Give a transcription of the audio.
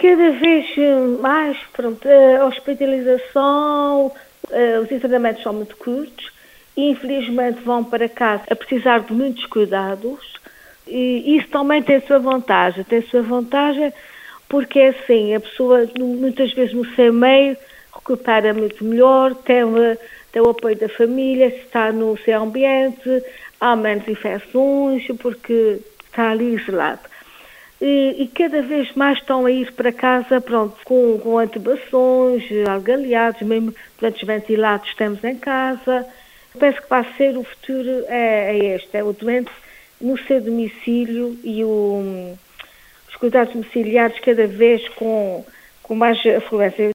cada vez mais, pronto, a hospitalização, os internamentos são muito curtos e infelizmente vão para casa a precisar de muitos cuidados e isso também tem a sua vantagem porque é assim, a pessoa muitas vezes no seu meio recupera muito melhor, tem o apoio da família, está no seu ambiente, há menos infecções porque está ali isolado. E cada vez mais estão a ir para casa, pronto, com intubações, algaleados, mesmo doentes ventilados temos em casa. Penso que vai ser o futuro, é o doente no seu domicílio e os cuidados domiciliares cada vez com mais afluência.